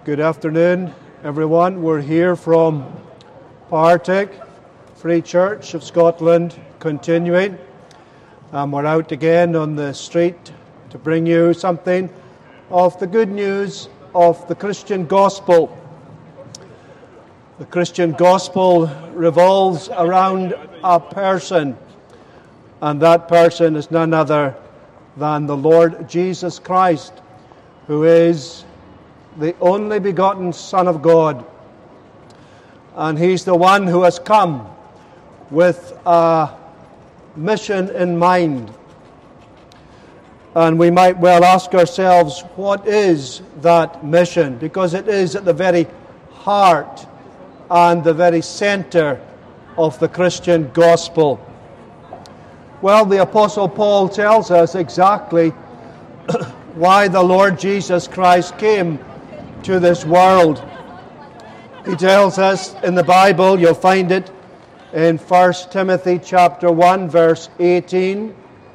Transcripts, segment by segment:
Good afternoon, everyone. We're here from Partick Free Church of Scotland, continuing. We're out again on the street to bring you something of the good news of the Christian gospel. The Christian gospel revolves around a person, and that person is none other than the Lord Jesus Christ, who is the only begotten Son of God. And He's the one who has come with a mission in mind. And we might well ask ourselves, what is that mission? Because it is at the very heart and the very center of the Christian gospel. Well, the Apostle Paul tells us exactly why the Lord Jesus Christ came to this world. He tells us in the Bible, you'll find it in 1 Timothy chapter 1, verse 18.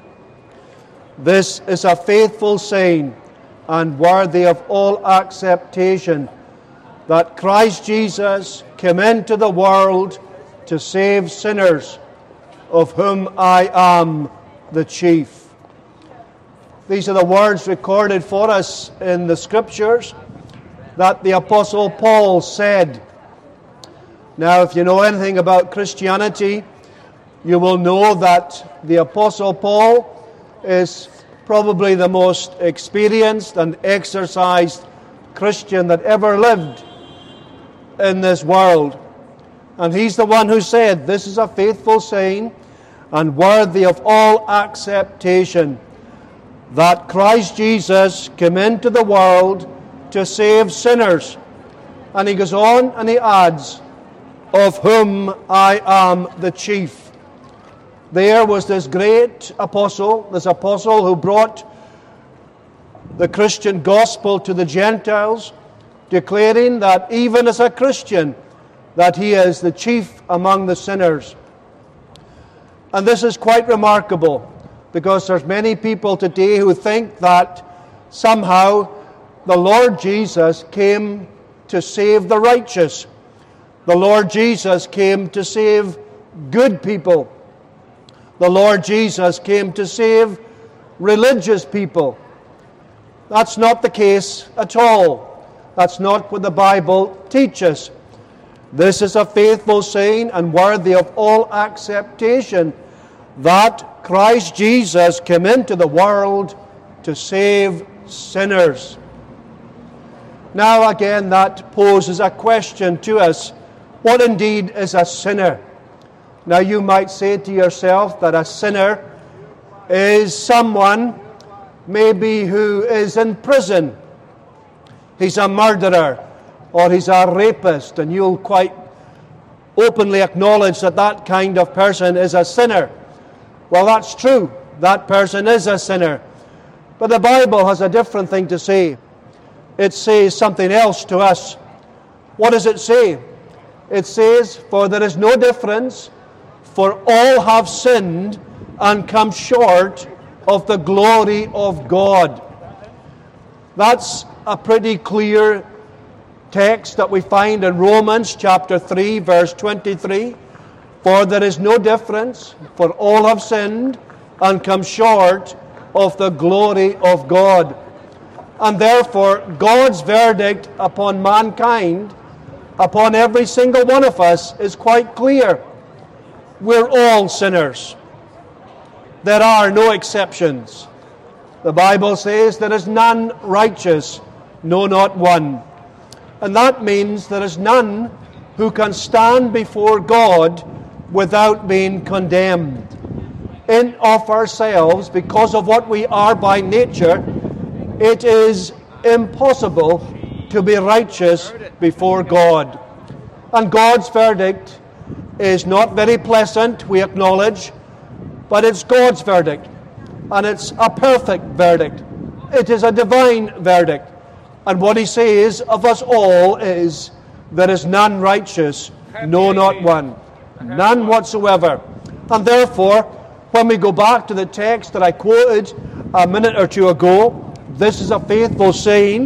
This is a faithful saying and worthy of all acceptation, that Christ Jesus came into the world to save sinners, of whom I am the chief. These are the words recorded for us in the Scriptures that the Apostle Paul said. Now, if you know anything about Christianity, you will know that the Apostle Paul is probably the most experienced and exercised Christian that ever lived in this world. And he's the one who said, this is a faithful saying and worthy of all acceptation, that Christ Jesus came into the world to save sinners. And he goes on and he adds, of whom I am the chief. There was this great apostle, who brought the Christian gospel to the Gentiles, declaring that even as a Christian, that he is the chief among the sinners. And this is quite remarkable, because there's many people today who think that somehow the Lord Jesus came to save the righteous. The Lord Jesus came to save good people. The Lord Jesus came to save religious people. That's not the case at all. That's not what the Bible teaches. This is a faithful saying and worthy of all acceptation, that Christ Jesus came into the world to save sinners. Now again, that poses a question to us. What indeed is a sinner? Now you might say to yourself that a sinner is someone maybe who is in prison. He's a murderer or he's a rapist, and you'll quite openly acknowledge that that kind of person is a sinner. Well, that's true. That person is a sinner. But the Bible has a different thing to say. It says something else to us. What does it say? It says, for there is no difference, for all have sinned and come short of the glory of God. That's a pretty clear text that we find in Romans chapter 3, verse 23. For there is no difference, for all have sinned and come short of the glory of God. And therefore, God's verdict upon mankind, upon every single one of us, is quite clear. We're all sinners. There are no exceptions. The Bible says there is none righteous, no, not one. And that means there is none who can stand before God without being condemned. In of ourselves, because of what we are by nature, it is impossible to be righteous before God. And God's verdict is not very pleasant, we acknowledge, but it's God's verdict. And it's a perfect verdict. It is a divine verdict. And what He says of us all is, there is none righteous, no, not one. None whatsoever. And therefore, when we go back to the text that I quoted a minute or two ago, this is a faithful saying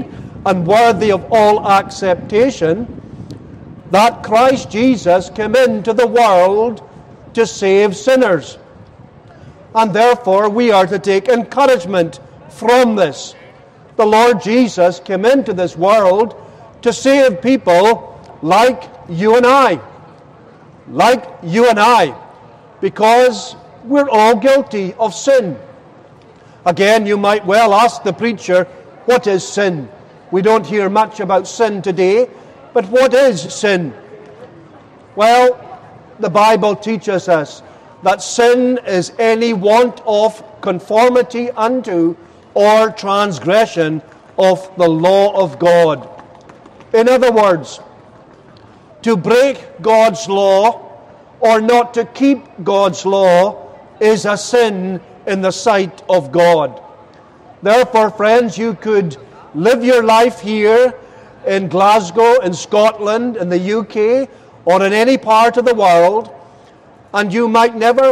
and worthy of all acceptation, that Christ Jesus came into the world to save sinners. And therefore we are to take encouragement from this. The Lord Jesus came into this world to save people like you and I. Like you and I. Because we're all guilty of sin. Again, you might well ask the preacher, what is sin? We don't hear much about sin today, but what is sin? Well, the Bible teaches us that sin is any want of conformity unto or transgression of the law of God. In other words, to break God's law or not to keep God's law is a sin in the sight of God. Therefore, friends, you could live your life here in Glasgow, in Scotland, in the UK, or in any part of the world, and you might never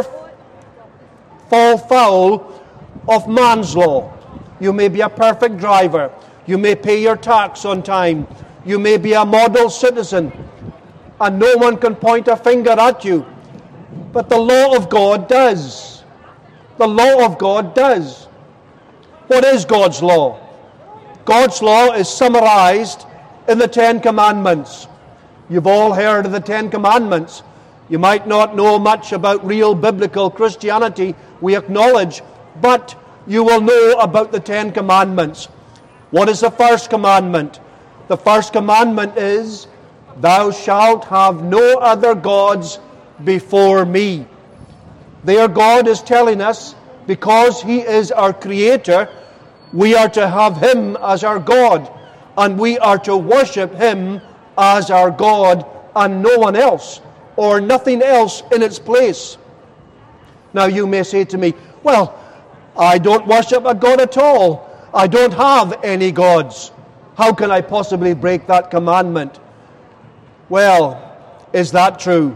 fall foul of man's law. You may be a perfect driver. You may pay your tax on time. You may be a model citizen, and no one can point a finger at you. But the law of God does. The law of God does. What is God's law? God's law is summarized in the Ten Commandments. You've all heard of the Ten Commandments. You might not know much about real biblical Christianity, we acknowledge, but you will know about the Ten Commandments. What is the first commandment? The first commandment is, thou shalt have no other gods before me. There God is telling us, because He is our Creator, we are to have Him as our God, and we are to worship Him as our God and no one else, or nothing else in its place. Now you may say to me, well, I don't worship a God at all. I don't have any gods. How can I possibly break that commandment? Well, is that true?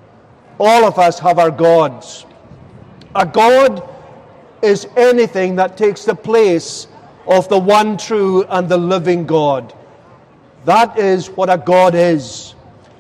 All of us have our gods. A god is anything that takes the place of the one true and the living God. That is what a God is.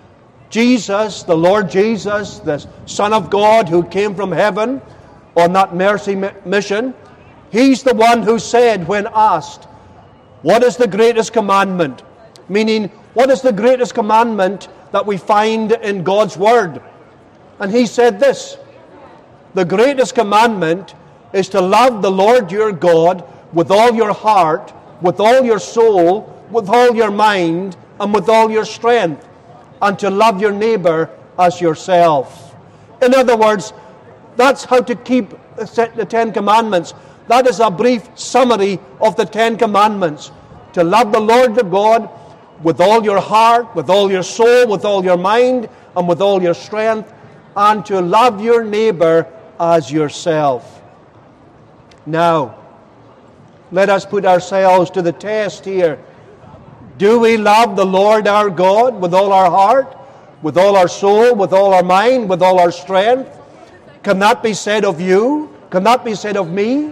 Jesus, the Lord Jesus, the Son of God who came from heaven on that mercy mission, He's the one who said when asked, what is the greatest commandment? Meaning, what is the greatest commandment that we find in God's Word? And He said this, the greatest commandment is to love the Lord your God with all your heart, with all your soul, with all your mind, and with all your strength, and to love your neighbor as yourself. In other words, that's how to keep the Ten Commandments. That is a brief summary of the Ten Commandments. To love the Lord your God with all your heart, with all your soul, with all your mind, and with all your strength, and to love your neighbor as yourself. Now, let us put ourselves to the test here. Do we love the Lord our God with all our heart, with all our soul, with all our mind, with all our strength? Can that be said of you? Can that be said of me?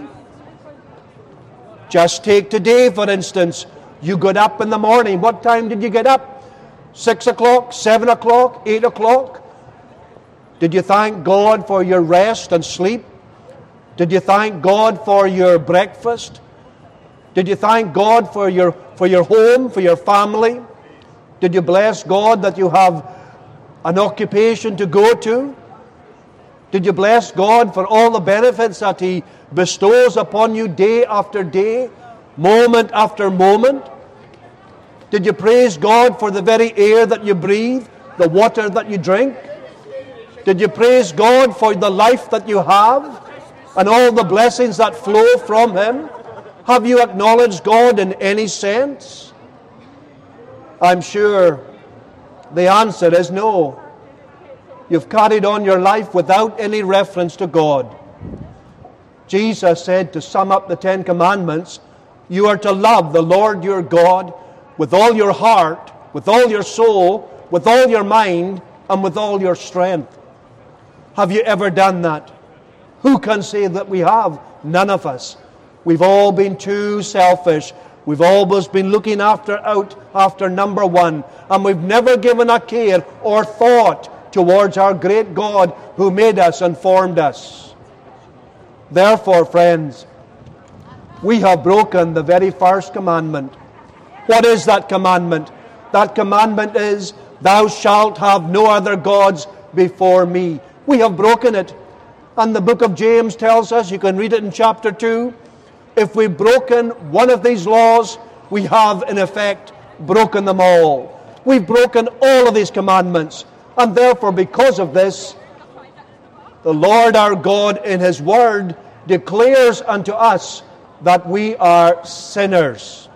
Just take today, for instance. You got up in the morning. What time did you get up? 6 o'clock, 7 o'clock, 8 o'clock? Did you thank God for your rest and sleep? Did you thank God for your breakfast? Did you thank God for your home, for your family? Did you bless God that you have an occupation to go to? Did you bless God for all the benefits that He bestows upon you day after day, moment after moment? Did you praise God for the very air that you breathe, the water that you drink? Did you praise God for the life that you have and all the blessings that flow from Him? Have you acknowledged God in any sense? I'm sure the answer is no. You've carried on your life without any reference to God. Jesus said, to sum up the Ten Commandments, you are to love the Lord your God with all your heart, with all your soul, with all your mind, and with all your strength. Have you ever done that? Who can say that we have? None of us. We've all been too selfish. We've always been looking after number one, and we've never given a care or thought towards our great God who made us and formed us. Therefore, friends, we have broken the very first commandment. What is that commandment? That commandment is, thou shalt have no other gods before me. We have broken it. And the book of James tells us, you can read it in chapter 2, if we've broken one of these laws, we have, in effect, broken them all. We've broken all of these commandments. And therefore, because of this, the Lord our God in His Word declares unto us that we are sinners.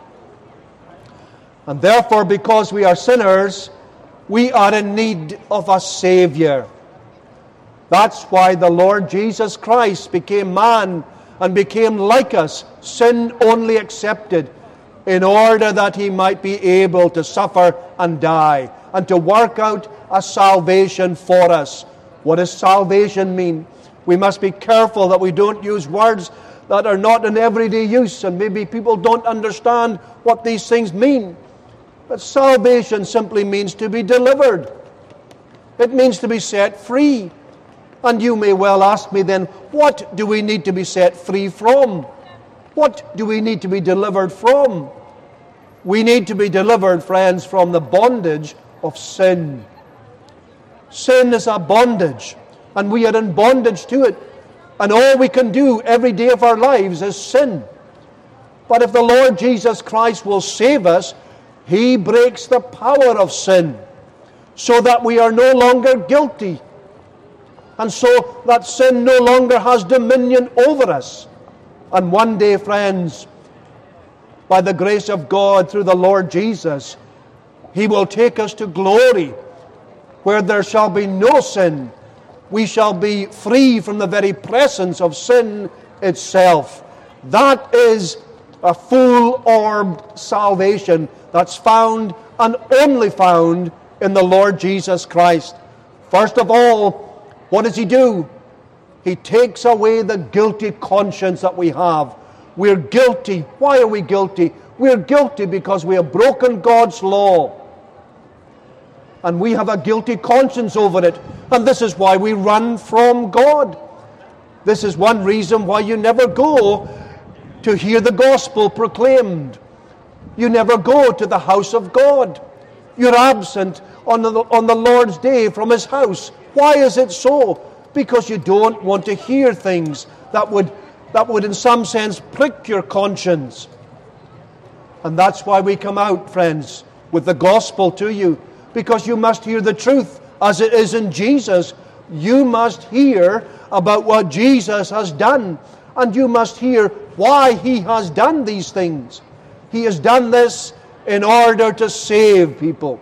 And therefore, because we are sinners, we are in need of a Savior. That's why the Lord Jesus Christ became man and became like us, sin only accepted, in order that He might be able to suffer and die, and to work out a salvation for us. What does salvation mean? We must be careful that we don't use words that are not in everyday use, and maybe people don't understand what these things mean. But salvation simply means to be delivered. It means to be set free. And you may well ask me then, what do we need to be set free from? What do we need to be delivered from? We need to be delivered, friends, from the bondage of sin. Sin is a bondage, and we are in bondage to it. And all we can do every day of our lives is sin. But if the Lord Jesus Christ will save us, He breaks the power of sin, so that we are no longer guilty. And so that sin no longer has dominion over us. And one day, friends, by the grace of God through the Lord Jesus, He will take us to glory, where there shall be no sin. We shall be free from the very presence of sin itself. That is a full-orbed salvation that's found and only found in the Lord Jesus Christ. First of all, what does He do? He takes away the guilty conscience that we have. We're guilty. Why are we guilty? We're guilty because we have broken God's law. And we have a guilty conscience over it. And this is why we run from God. This is one reason why you never go to hear the gospel proclaimed. You never go to the house of God. You're absent on the Lord's day from His house. Why is it so? Because you don't want to hear things that would in some sense prick your conscience. And that's why we come out, friends, with the gospel to you. Because you must hear the truth as it is in Jesus. You must hear about what Jesus has done. And you must hear why He has done these things. He has done this in order to save people.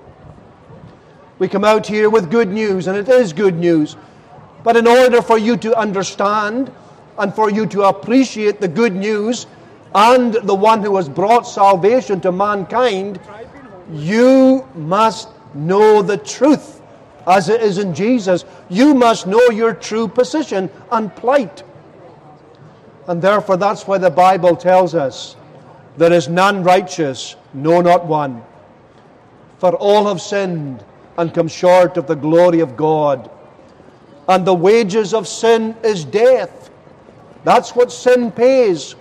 We come out here with good news, and it is good news. But in order for you to understand and for you to appreciate the good news and the one who has brought salvation to mankind, you must know the truth as it is in Jesus. You must know your true position and plight. And therefore that's why the Bible tells us, there is none righteous, no, not one. For all have sinned and come short of the glory of God. And the wages of sin is death. That's what sin pays.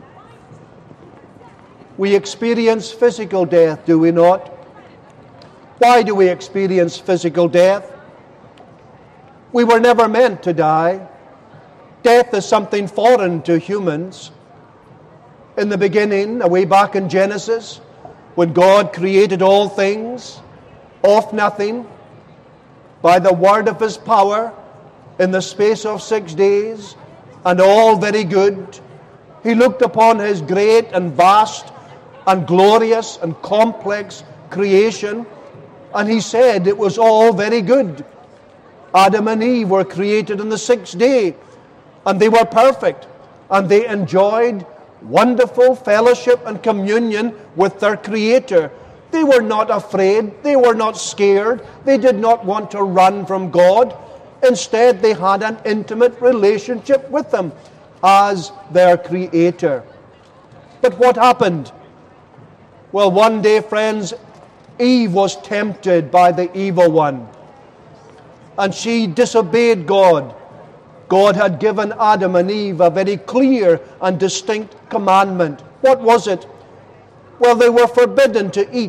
We experience physical death, do we not? Why do we experience physical death? We were never meant to die. Death is something foreign to humans. In the beginning, way back in Genesis, when God created all things, of nothing, by the word of His power, in the space of 6 days, and all very good, He looked upon His great and vast and glorious and complex creation, and He said it was all very good. Adam and Eve were created on the 6th day, and they were perfect, and they enjoyed wonderful fellowship and communion with their Creator. They were not afraid. They were not scared. They did not want to run from God. Instead, they had an intimate relationship with Him as their Creator. But what happened? Well, one day, friends, Eve was tempted by the evil one, and she disobeyed God. God had given Adam and Eve a very clear and distinct commandment. What was it? Well, they were forbidden to eat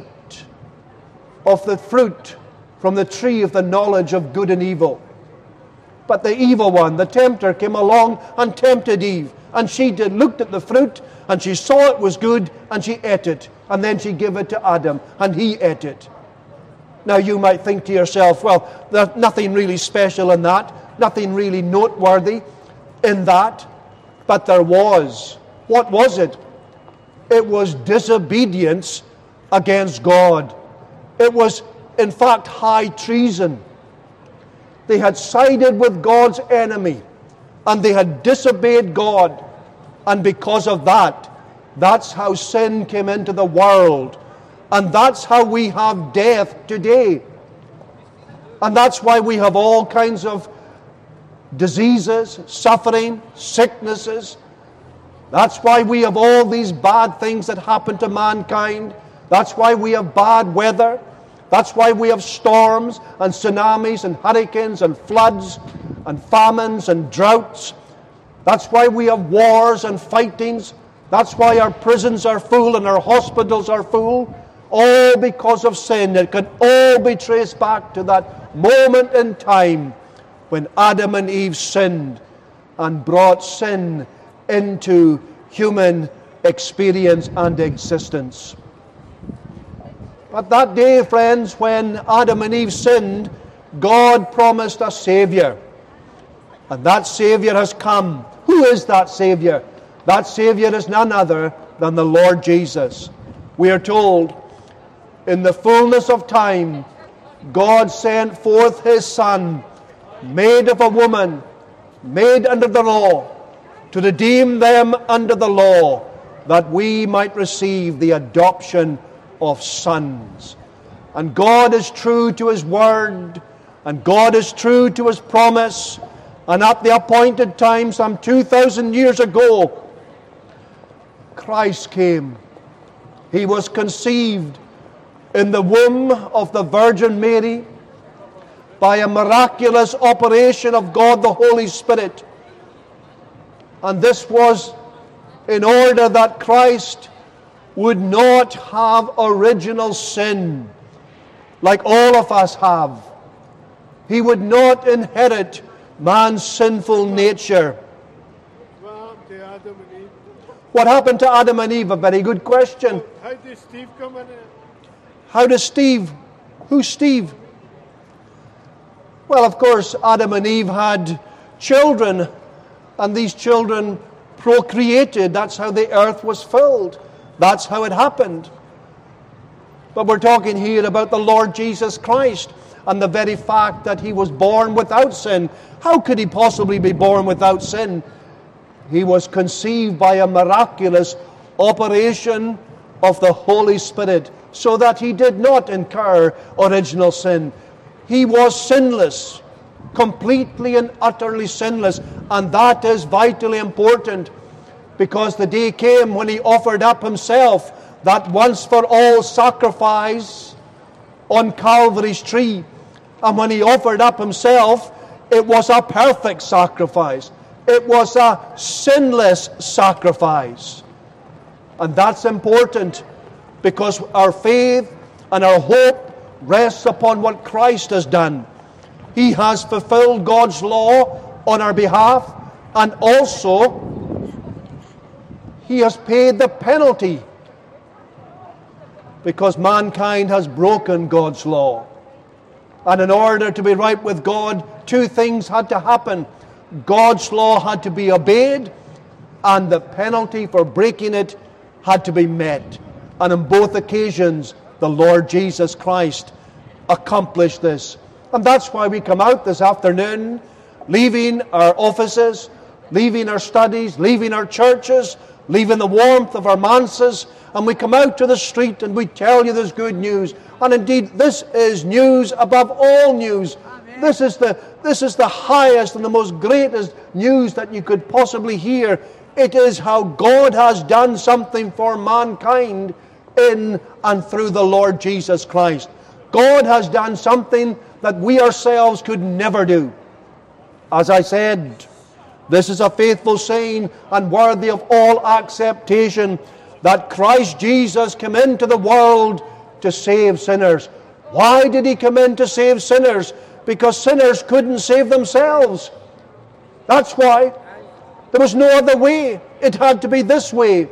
of the fruit from the tree of the knowledge of good and evil. But the evil one, the tempter, came along and tempted Eve. And she looked at the fruit, and she saw it was good, and she ate it. And then she gave it to Adam, and he ate it. Now you might think to yourself, well, there's nothing really special in that, nothing really noteworthy in that. But there was. What was it? It was disobedience against God. It was, in fact, high treason. They had sided with God's enemy, and they had disobeyed God. And because of that, that's how sin came into the world. And that's how we have death today. And that's why we have all kinds of diseases, suffering, sicknesses. That's why we have all these bad things that happen to mankind. That's why we have bad weather. That's why we have storms and tsunamis and hurricanes and floods and famines and droughts. That's why we have wars and fightings. That's why our prisons are full and our hospitals are full. All because of sin. It can all be traced back to that moment in time when Adam and Eve sinned and brought sin into human experience and existence. But that day, friends, when Adam and Eve sinned, God promised a Savior. And that Savior has come. Who is that Savior? That Savior is none other than the Lord Jesus. We are told, in the fullness of time, God sent forth His Son, made of a woman, made under the law, to redeem them under the law, that we might receive the adoption of sons. And God is true to His word, and God is true to His promise. And at the appointed time, some 2,000 years ago, Christ came. He was conceived in the womb of the Virgin Mary by a miraculous operation of God the Holy Spirit. And this was in order that Christ would not have original sin like all of us have. He would not inherit man's sinful nature. What happened to Adam and Eve? A very good question. How did Steve come in? How does Steve? Who's Steve? Well, of course, Adam and Eve had children, and these children procreated. That's how the earth was filled. That's how it happened. But we're talking here about the Lord Jesus Christ and the very fact that He was born without sin. How could He possibly be born without sin? He was conceived by a miraculous operation of the Holy Spirit, so that He did not incur original sin. He was sinless, completely and utterly sinless, and that is vitally important, because the day came when He offered up Himself, that once for all sacrifice on Calvary's tree. And when He offered up Himself, it was a perfect sacrifice. It was a sinless sacrifice. And that's important, because our faith and our hope rests upon what Christ has done. He has fulfilled God's law on our behalf, and also He has paid the penalty, because mankind has broken God's law. And in order to be right with God, two things had to happen. God's law had to be obeyed, and the penalty for breaking it had to be met. And on both occasions, the Lord Jesus Christ accomplished this. And that's why we come out this afternoon, leaving our offices, leaving our studies, leaving our churches, leaving the warmth of our manses, and we come out to the street and we tell you there's good news. And indeed, this is news above all news. Amen. This is the highest and the most greatest news that you could possibly hear. It is how God has done something for mankind in and through the Lord Jesus Christ. God has done something that we ourselves could never do. As I said, this is a faithful saying and worthy of all acceptation, that Christ Jesus came into the world to save sinners. Why did He come in to save sinners? Because sinners couldn't save themselves. That's why. There was no other way. It had to be this way.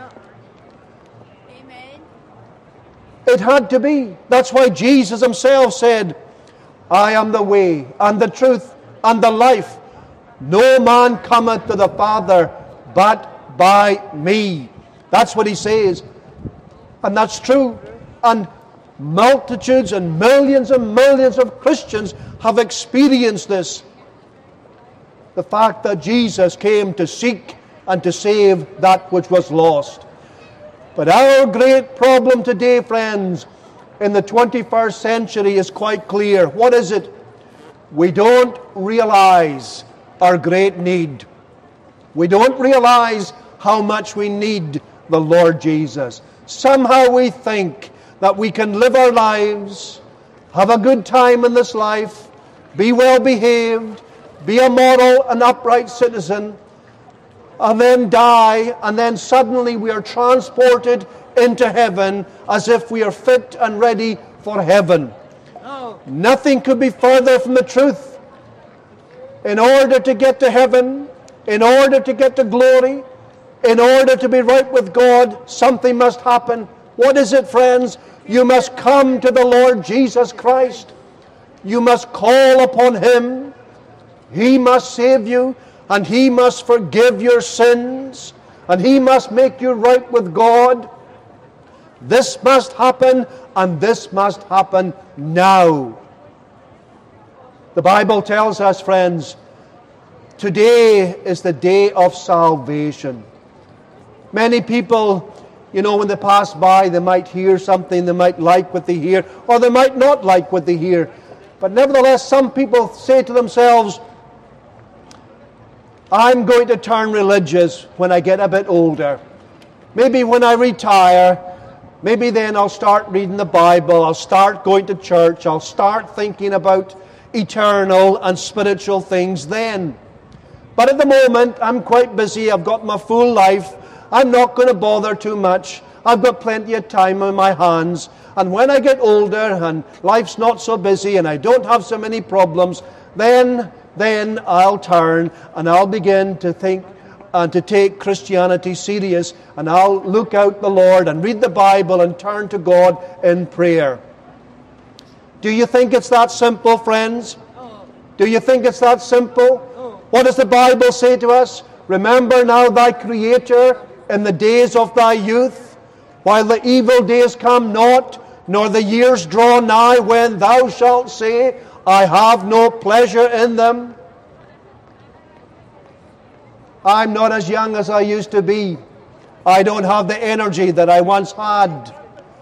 Amen. It had to be. That's why Jesus Himself said, I am the way and the truth and the life. No man cometh to the Father but by me. That's what He says. And that's true. And multitudes and millions of Christians have experienced this. The fact that Jesus came to seek and to save that which was lost. But our great problem today, friends, in the 21st century is quite clear. What is it? We don't realize our great need. We don't realize how much we need the Lord Jesus. Somehow we think that we can live our lives, have a good time in this life, be well behaved, be a moral and upright citizen, and then die, and then suddenly we are transported into heaven as if we are fit and ready for heaven. Oh. Nothing could be further from the truth. In order to get to heaven, in order to get to glory, in order to be right with God, something must happen. What is it, friends? You must come to the Lord Jesus Christ. You must call upon Him. He must save you, and He must forgive your sins, and He must make you right with God. This must happen, and this must happen now. The Bible tells us, friends, today is the day of salvation. Many people, when they pass by, they might hear something, they might like what they hear, or they might not like what they hear. But nevertheless, some people say to themselves, I'm going to turn religious when I get a bit older. Maybe when I retire, maybe then I'll start reading the Bible, I'll start going to church, I'll start thinking about eternal and spiritual things then. But at the moment, I'm quite busy, I've got my full life, I'm not going to bother too much, I've got plenty of time on my hands, and when I get older and life's not so busy and I don't have so many problems, then I'll turn and I'll begin to think and to take Christianity serious, and I'll look out the Lord and read the Bible and turn to God in prayer. Do you think it's that simple, friends? Do you think it's that simple? What does the Bible say to us? Remember now thy Creator in the days of thy youth, while the evil days come not, nor the years draw nigh, when thou shalt say, I have no pleasure in them. I'm not as young as I used to be. I don't have the energy that I once had.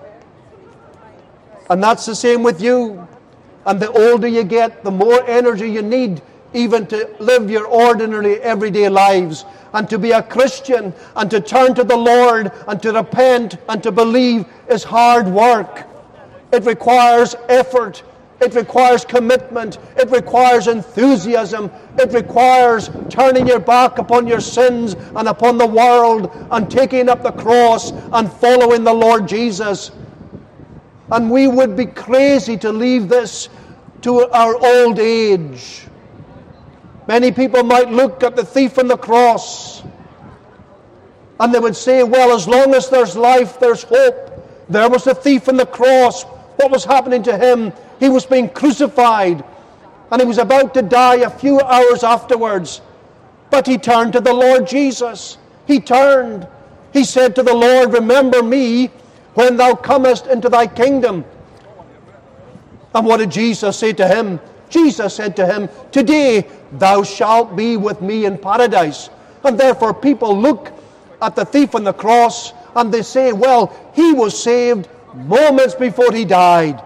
And that's the same with you. And the older you get, the more energy you need even to live your ordinary everyday lives, and to be a Christian and to turn to the Lord and to repent and to believe is hard work. It requires effort. It requires commitment. It requires enthusiasm. It requires turning your back upon your sins and upon the world and taking up the cross and following the Lord Jesus. And we would be crazy to leave this to our old age. Many people might look at the thief on the cross and they would say, well, as long as there's life, there's hope. There was the thief on the cross. What was happening to him? He was being crucified and he was about to die a few hours afterwards. But he turned to the Lord Jesus. He turned. He said to the Lord, remember me when thou comest into thy kingdom. And what did Jesus say to him? Jesus said to him, today thou shalt be with me in paradise. And therefore people look at the thief on the cross and they say, well, he was saved moments before he died.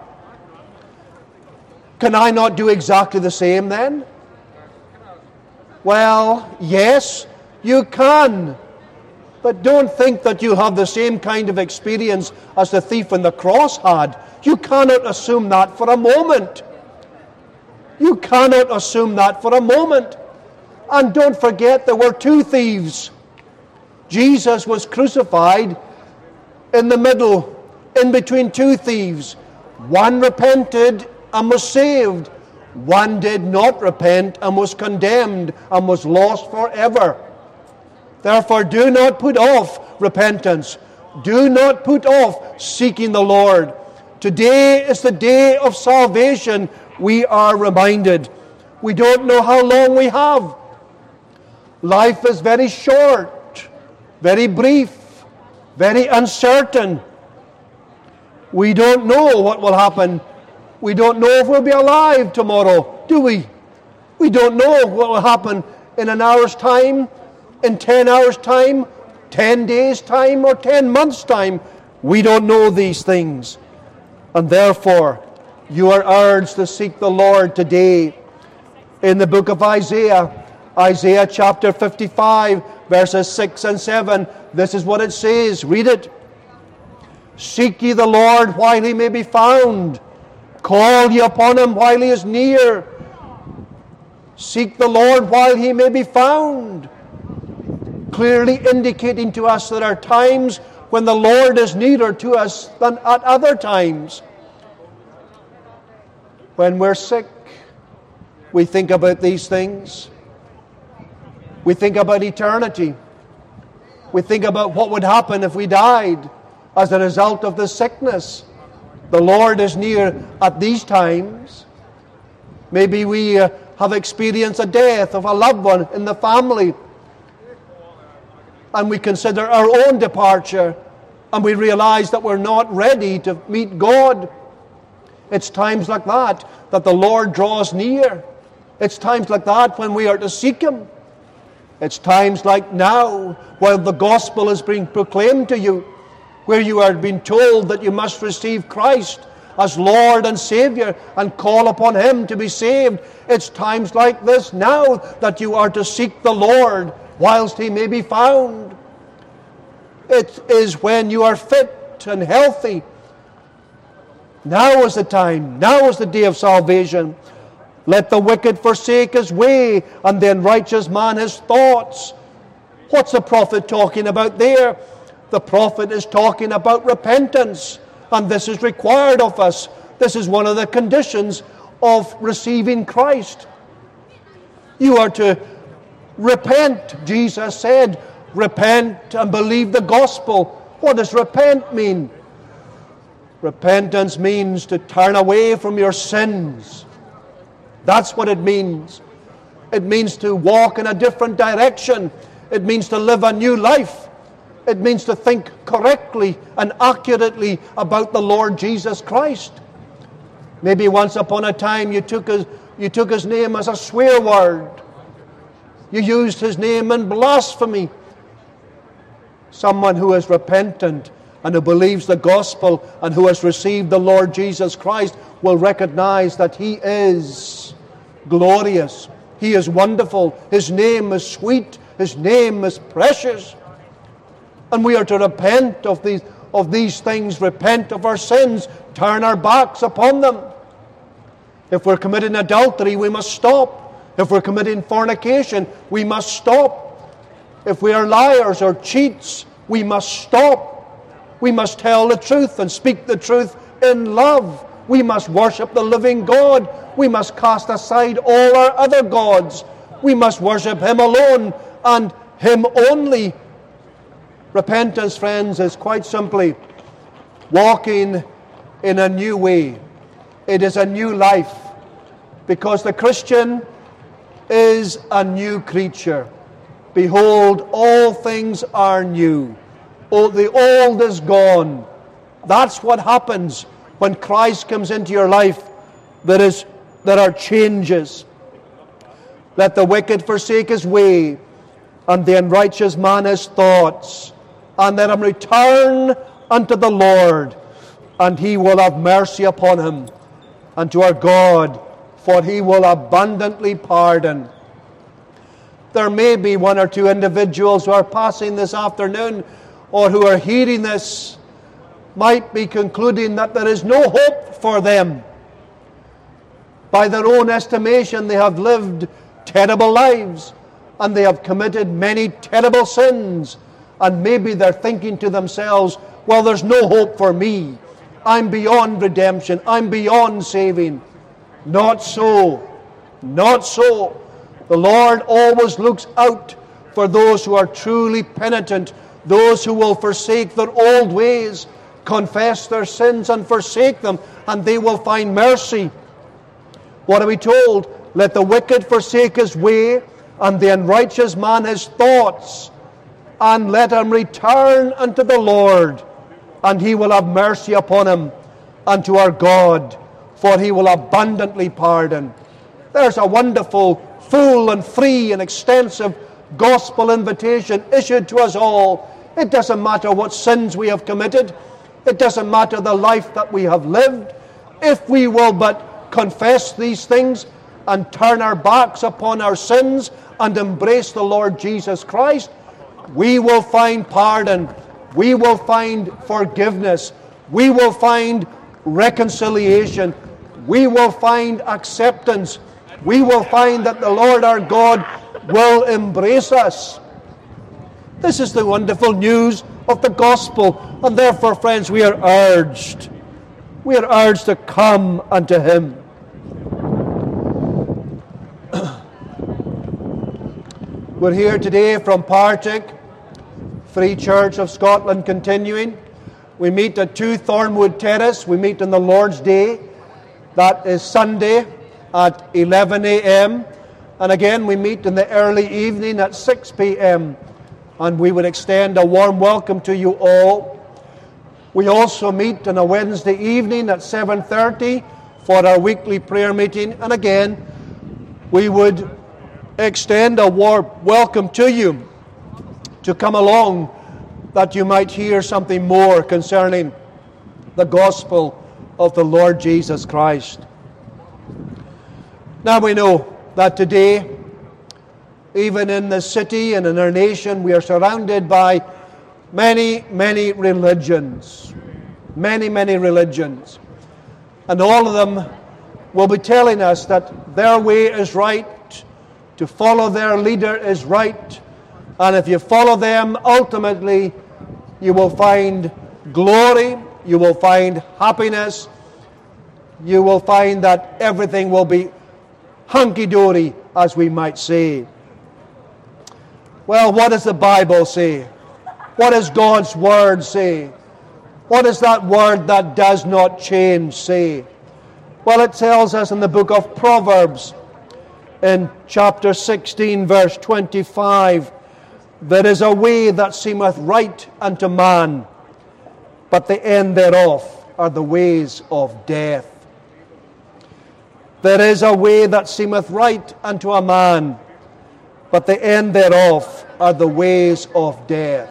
Can I not do exactly the same then? Well, yes, you can. But don't think that you'll have the same kind of experience as the thief on the cross had. You cannot assume that for a moment. You cannot assume that for a moment. And don't forget, there were two thieves. Jesus was crucified in the middle, in between two thieves. One repented and was saved. One did not repent and was condemned and was lost forever. Therefore, do not put off repentance. Do not put off seeking the Lord. Today is the day of salvation, we are reminded. We don't know how long we have. Life is very short, very brief, very uncertain. We don't know what will happen. We don't know if we'll be alive tomorrow, do we? We don't know what will happen in an hour's time, in 10 hours' time, 10 days' time, or 10 months' time. We don't know these things. And therefore, you are urged to seek the Lord today. In the book of Isaiah, Isaiah chapter 55, verses 6 and 7, this is what it says. Read it. Seek ye the Lord while he may be found. Call ye upon him while he is near. Seek the Lord while he may be found. Clearly indicating to us that there are times when the Lord is nearer to us than at other times. When we're sick, we think about these things. We think about eternity. We think about what would happen if we died as a result of the sickness. The Lord is near at these times. Maybe we have experienced a death of a loved one in the family, and we consider our own departure, and we realize that we're not ready to meet God. It's times like that that the Lord draws near. It's times like that when we are to seek him. It's times like now, while the gospel is being proclaimed to you, where you are being told that you must receive Christ as Lord and Savior and call upon him to be saved. It's times like this now that you are to seek the Lord whilst he may be found. It is when you are fit and healthy. Now is the time. Now is the day of salvation. Let the wicked forsake his way, and the unrighteous man his thoughts. What's the prophet talking about there? The prophet is talking about repentance, and this is required of us. This is one of the conditions of receiving Christ. You are to repent. Jesus said, repent and believe the gospel. What does repent mean? Repentance means to turn away from your sins. That's what it means. It means to walk in a different direction. It means to live a new life. It means to think correctly and accurately about the Lord Jesus Christ. Maybe once upon a time you took his name as a swear word. You used his name in blasphemy. Someone who is repentant and who believes the gospel and who has received the Lord Jesus Christ will recognize that he is glorious. He is wonderful. His name is sweet. His name is precious. And we are to repent of these things, repent of our sins, turn our backs upon them. If we're committing adultery, we must stop. If we're committing fornication, we must stop. If we are liars or cheats, we must stop. We must tell the truth and speak the truth in love. We must worship the living God. We must cast aside all our other gods. We must worship him alone and him only. Repentance, friends, is quite simply walking in a new way. It is a new life, because the Christian is a new creature. Behold, all things are new. Oh, the old is gone. That's what happens when Christ comes into your life. There are changes. Let the wicked forsake his way, and the unrighteous man his thoughts. And let him return unto the Lord, and he will have mercy upon him, and to our God, for he will abundantly pardon. There may be one or two individuals who are passing this afternoon or who are hearing this might be concluding that there is no hope for them. By their own estimation, they have lived terrible lives and they have committed many terrible sins. And maybe they're thinking to themselves, well, there's no hope for me. I'm beyond redemption. I'm beyond saving. Not so. Not so. The Lord always looks out for those who are truly penitent, those who will forsake their old ways, confess their sins and forsake them, and they will find mercy. What are we told? Let the wicked forsake his way, and the unrighteous man his thoughts, and let him return unto the Lord, and he will have mercy upon him, and to our God, for he will abundantly pardon. There's a wonderful, full and free and extensive gospel invitation issued to us all. It doesn't matter what sins we have committed. It doesn't matter the life that we have lived. If we will but confess these things and turn our backs upon our sins and embrace the Lord Jesus Christ, we will find pardon. We will find forgiveness. We will find reconciliation. We will find acceptance. We will find that the Lord our God will embrace us. This is the wonderful news of the gospel, and therefore, friends, we are urged to come unto him. We're here today from Partick, Free Church of Scotland continuing. We meet at 2 Thornwood Terrace. We meet on the Lord's Day. That is Sunday at 11 a.m. And again, we meet in the early evening at 6 p.m. And we would extend a warm welcome to you all. We also meet on a Wednesday evening at 7:30 for our weekly prayer meeting. And again, we would extend a warm welcome to you to come along that you might hear something more concerning the gospel of the Lord Jesus Christ. Now we know that today, even in the city and in our nation, we are surrounded by many, many religions. Many, many religions. And all of them will be telling us that their way is right, to follow their leader is right, and if you follow them, ultimately you will find glory, you will find happiness, you will find that everything will be hunky-dory, as we might say. Well, what does the Bible say? What does God's Word say? What does that Word that does not change say? Well, it tells us in the book of Proverbs, in chapter 16, verse 25, there is a way that seemeth right unto man, but the end thereof are the ways of death. There is a way that seemeth right unto a man, but the end thereof are the ways of death.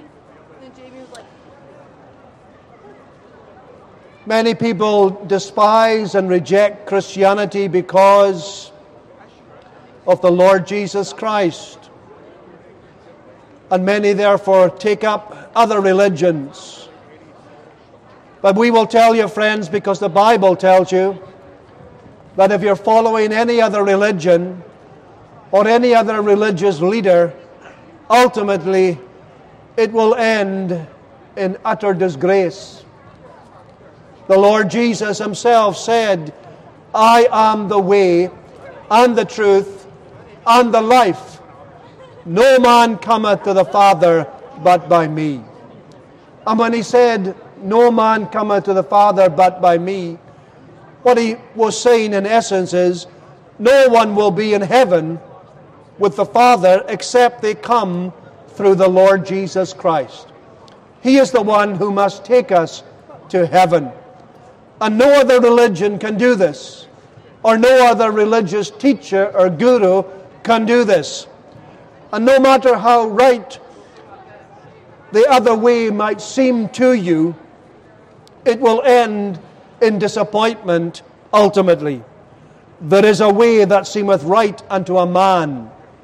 Many people despise and reject Christianity because of the Lord Jesus Christ. And many therefore take up other religions. But we will tell you, friends, because the Bible tells you that if you're following any other religion or any other religious leader, ultimately it will end in utter disgrace. The Lord Jesus himself said, I am the way and the truth and the life. No man cometh to the Father but by me. And when he said, no man cometh to the Father but by me, what he was saying in essence is, no one will be in heaven with the Father except they come through the Lord Jesus Christ. He is the one who must take us to heaven. And no other religion can do this, or no other religious teacher or guru can do this. And no matter how right the other way might seem to you, it will end in disappointment ultimately. There is a way that seemeth right unto a man,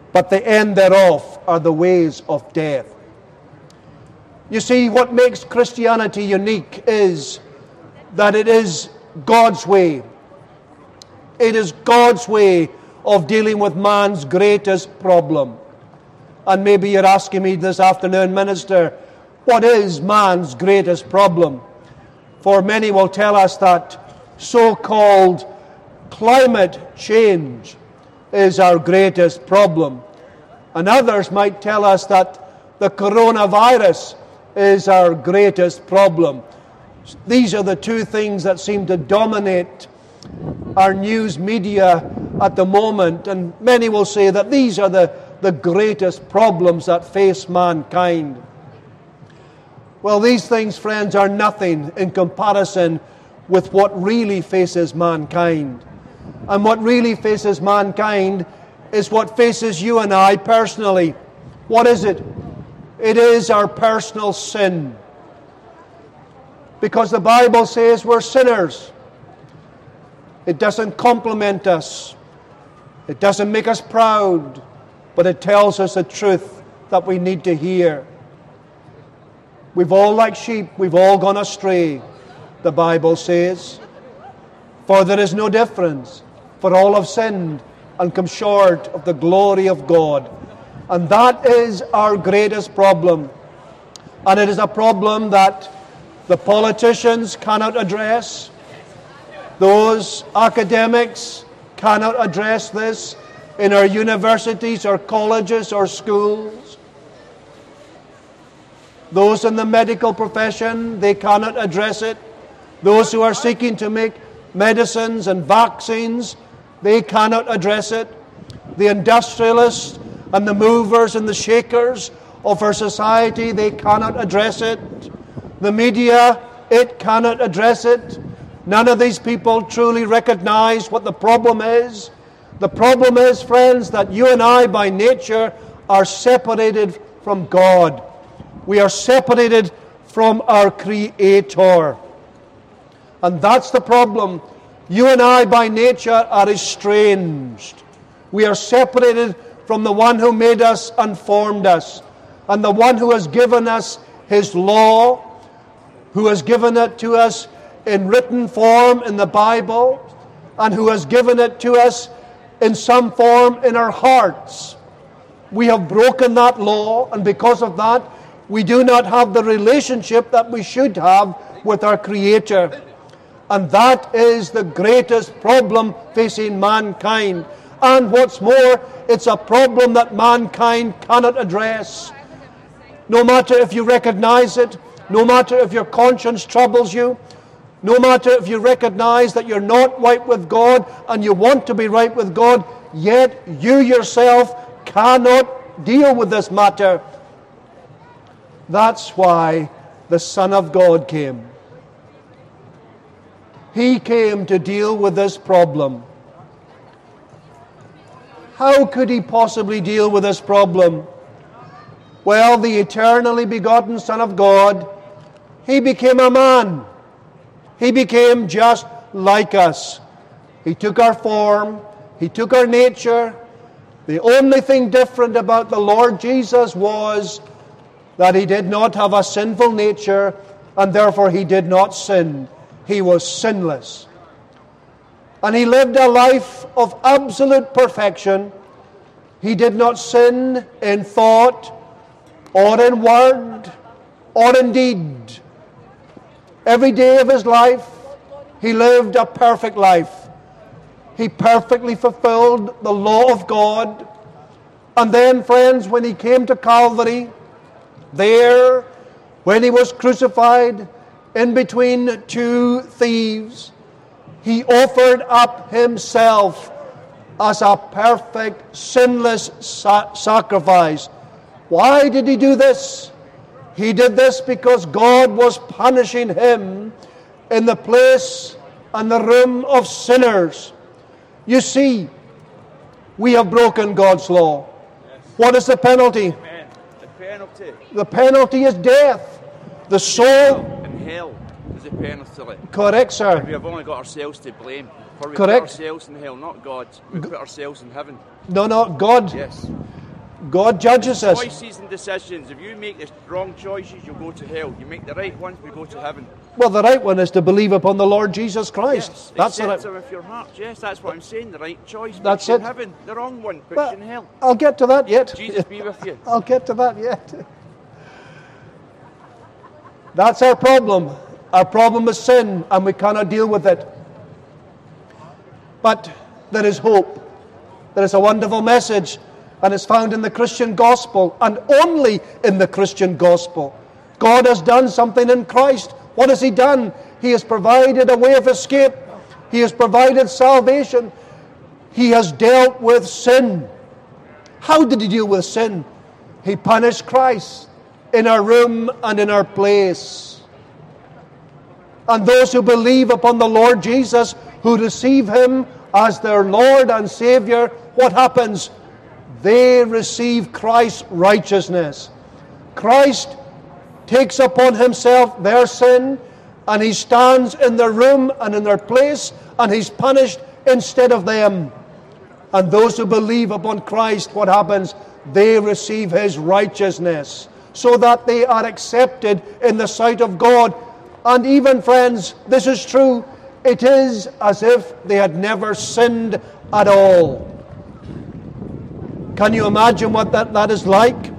but the end thereof are the ways of death. You see, what makes Christianity unique is that it is God's way. It is God's way of dealing with man's greatest problem. And maybe you're asking me this afternoon, Minister, what is man's greatest problem? For many will tell us that so-called climate change is our greatest problem. And others might tell us that the coronavirus is our greatest problem. These are the two things that seem to dominate our news media at the moment, and many will say that these are the greatest problems that face mankind. Well, these things, friends, are nothing in comparison with what really faces mankind. And what really faces mankind is what faces you and I personally. What is it? It is our personal sin. Because the Bible says we're sinners. It doesn't compliment us. It doesn't make us proud. But it tells us the truth that we need to hear. We've all, like sheep, we've all gone astray, the Bible says. For there is no difference. For all have sinned and come short of the glory of God. And that is our greatest problem. And it is a problem that the politicians cannot address. Those academics cannot address this in our universities or colleges or schools. Those in the medical profession, they cannot address it. Those who are seeking to make medicines and vaccines, they cannot address it. The industrialists and the movers and the shakers of our society, they cannot address it. The media, it cannot address it. None of these people truly recognize what the problem is. The problem is, friends, that you and I by nature are separated from God. We are separated from our Creator. And that's the problem. You and I by nature are estranged. We are separated from the one who made us and formed us, and the one who has given us His law, who has given it to us in written form in the Bible, and who has given it to us in some form in our hearts. We have broken that law, and because of that, we do not have the relationship that we should have with our Creator. And that is the greatest problem facing mankind. And what's more, it's a problem that mankind cannot address. No matter if you recognize it, no matter if your conscience troubles you, no matter if you recognize that you're not right with God and you want to be right with God, yet you yourself cannot deal with this matter. That's why the Son of God came. He came to deal with this problem. How could He possibly deal with this problem? Well, the eternally begotten Son of God, He became a man. He became just like us. He took our form. He took our nature. The only thing different about the Lord Jesus was that He did not have a sinful nature, and therefore He did not sin. He was sinless. And He lived a life of absolute perfection. He did not sin in thought, or in word, or in deed. Every day of His life, He lived a perfect life. He perfectly fulfilled the law of God. And then, friends, when He came to Calvary, there, when He was crucified in between two thieves, He offered up Himself as a perfect, sinless sacrifice. Why did He do this? He did this because God was punishing Him in the place and the room of sinners. You see, we have broken God's law. Yes. What is the penalty? Amen. The penalty is death. The soul and hell. is the penalty. Correct, sir. We have only got ourselves to blame. For we Correct. put ourselves in hell, not God. We put ourselves in heaven. No, God. Yes. God judges us. Choices and decisions. If you make the wrong choices, you'll go to hell. You make the right ones, we go to heaven. Well, the right one is to believe upon the Lord Jesus Christ. Yes, that's the accept right. Him with your heart. Yes, that's what I'm saying. The right choice That's puts you it. in heaven. The wrong one puts Well, you in hell. I'll get to that yet. Jesus be with you. I'll get to that yet. That's our problem. Our problem is sin, and we cannot deal with it. But there is hope. There is a wonderful message, and it's found in the Christian gospel, and only in the Christian gospel. God has done something in Christ. What has He done? He has provided a way of escape. He has provided salvation. He has dealt with sin. How did He deal with sin? He punished Christ in our room and in our place. And those who believe upon the Lord Jesus, who receive Him as their Lord and Savior, what happens? They receive Christ's righteousness. Christ takes upon Himself their sin, and He stands in their room and in their place, and He's punished instead of them. And those who believe upon Christ, what happens? They receive His righteousness, so that they are accepted in the sight of God. And even, friends, this is true, it is as if they had never sinned at all. Can you imagine what that is like?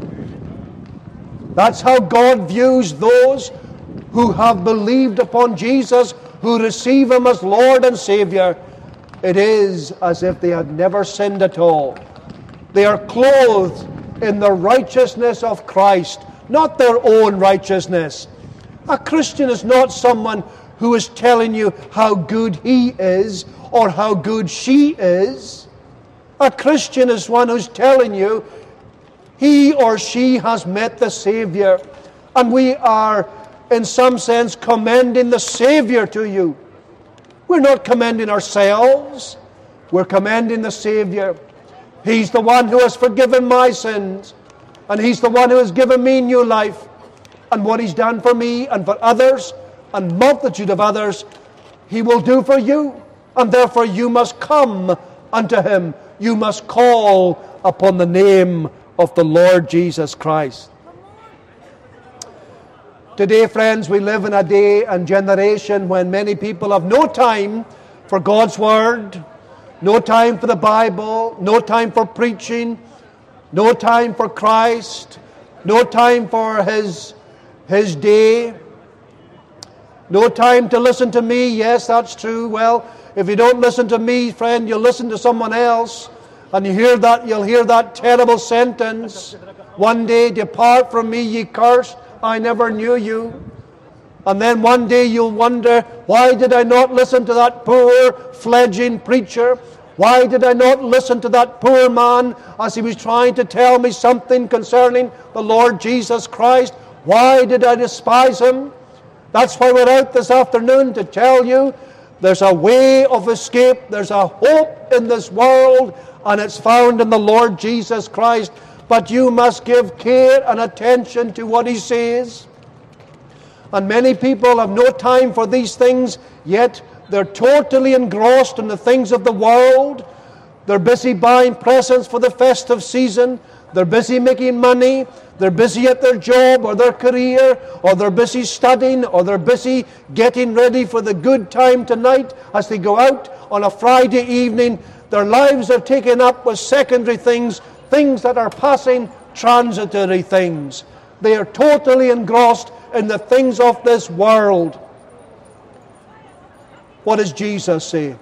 That's how God views those who have believed upon Jesus, who receive Him as Lord and Savior. It is as if they had never sinned at all. They are clothed in the righteousness of Christ, not their own righteousness. A Christian is not someone who is telling you how good he is or how good she is. A Christian is one who's telling you he or she has met the Savior. And we are, in some sense, commending the Savior to you. We're not commending ourselves. We're commending the Savior. He's the one who has forgiven my sins. And He's the one who has given me new life. And what He's done for me and for others, and multitude of others, He will do for you. And therefore you must come unto Him. You must call upon the name of the Lord Jesus Christ. Today, friends, we live in a day and generation when many people have no time for God's Word, no time for the Bible, no time for preaching, no time for Christ, no time for His day, no time to listen to me. Yes, that's true. Well, if you don't listen to me, friend, you'll listen to someone else, and you'll hear that terrible sentence, one day, depart from me, ye cursed, I never knew you. And then one day you'll wonder, why did I not listen to that poor fledgling preacher? Why did I not listen to that poor man as he was trying to tell me something concerning the Lord Jesus Christ? Why did I despise him? That's why we're out this afternoon, to tell you there's a way of escape, there's a hope in this world, and it's found in the Lord Jesus Christ. But you must give care and attention to what He says. And many people have no time for these things, yet they're totally engrossed in the things of the world. They're busy buying presents for the festive season. They're busy making money. They're busy at their job or their career, or they're busy studying, or they're busy getting ready for the good time tonight as they go out on a Friday evening. Their lives are taken up with secondary things, things that are passing, transitory things. They are totally engrossed in the things of this world. What does Jesus say?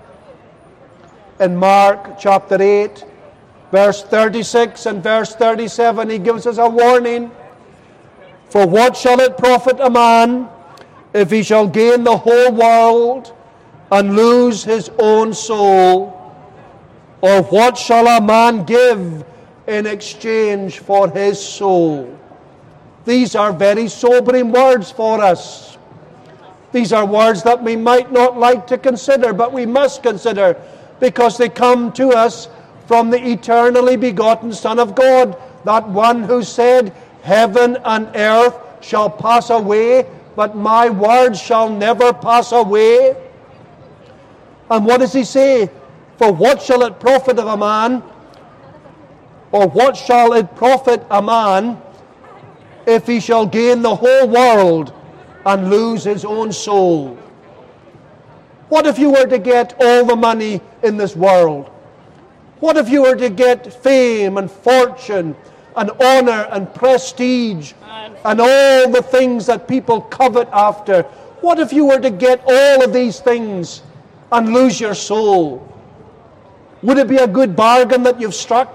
In Mark chapter 8, verse 36 and verse 37, He gives us a warning. For what shall it profit a man if he shall gain the whole world and lose his own soul? Or what shall a man give in exchange for his soul? These are very sobering words for us. These are words that we might not like to consider, but we must consider, because they come to us from the eternally begotten Son of God, that one who said, heaven and earth shall pass away, but my words shall never pass away. And what does he say? For what shall it profit of a man, or what shall it profit a man, if he shall gain the whole world and lose his own soul? What if you were to get all the money in this world? What if you were to get fame and fortune and honor and prestige and all the things that people covet after? What if you were to get all of these things and lose your soul? Would it be a good bargain that you've struck?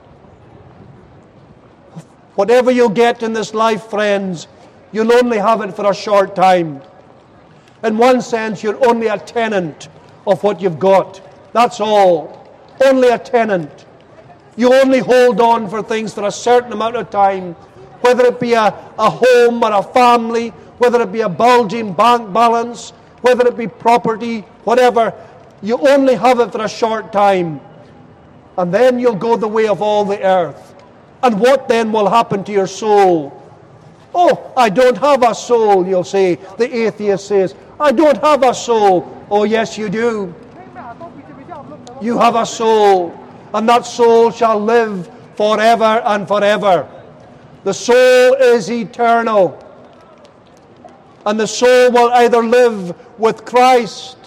Whatever you get in this life, friends, you'll only have it for a short time. In one sense, you're only a tenant of what you've got. That's all. Only a tenant. You only hold on for things for a certain amount of time, whether it be a home or a family, whether it be a bulging bank balance, whether it be property, whatever. You only have it for a short time. And then you'll go the way of all the earth. And what then will happen to your soul? Oh, I don't have a soul, you'll say. The atheist says, I don't have a soul. Oh, yes, you do. You have a soul, and that soul shall live forever and forever. The soul is eternal, and the soul will either live with Christ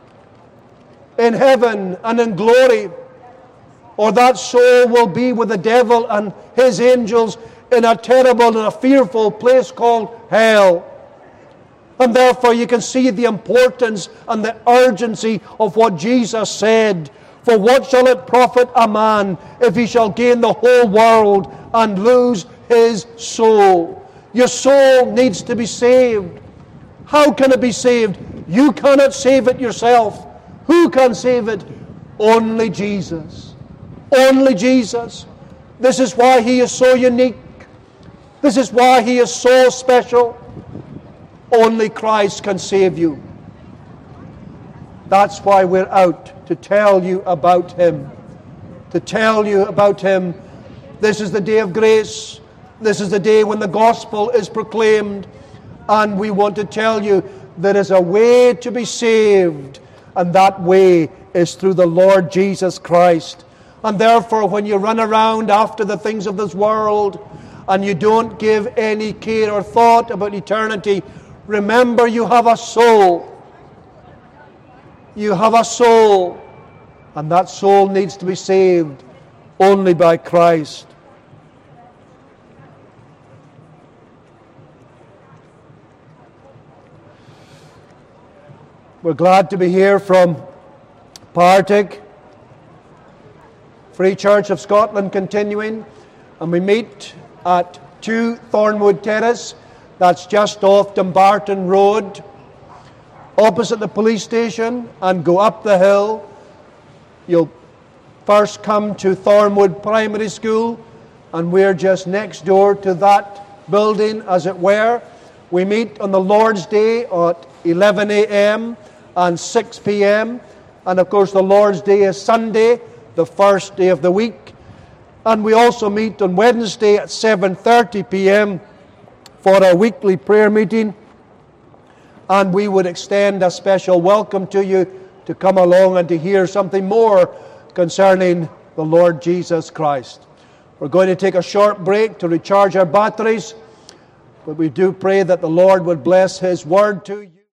in heaven and in glory, or that soul will be with the devil and his angels in a terrible and a fearful place called hell. And therefore you can see the importance and the urgency of what Jesus said. For what shall it profit a man if he shall gain the whole world and lose his soul? Your soul needs to be saved. How can it be saved? You cannot save it yourself. Who can save it? Only Jesus. Only Jesus. This is why He is so unique. This is why He is so special. Only Christ can save you. That's why we're out to tell you about Him. To tell you about Him. This is the day of grace. This is the day when the gospel is proclaimed. And we want to tell you there is a way to be saved. And that way is through the Lord Jesus Christ. And therefore, when you run around after the things of this world and you don't give any care or thought about eternity, remember you have a soul. You have a soul. And that soul needs to be saved only by Christ. We're glad to be here from Partick, Free Church of Scotland continuing, and we meet at 2 Thornwood Terrace. That's just off Dumbarton Road, opposite the police station, and go up the hill. You'll first come to Thornwood Primary School, and we're just next door to that building, as it were. We meet on the Lord's Day at 11 a.m. and 6 p.m. And of course the Lord's Day is Sunday, the first day of the week. And we also meet on Wednesday at 7:30 p.m. for our weekly prayer meeting. And we would extend a special welcome to you to come along and to hear something more concerning the Lord Jesus Christ. We're going to take a short break to recharge our batteries, but we do pray that the Lord would bless His word to you.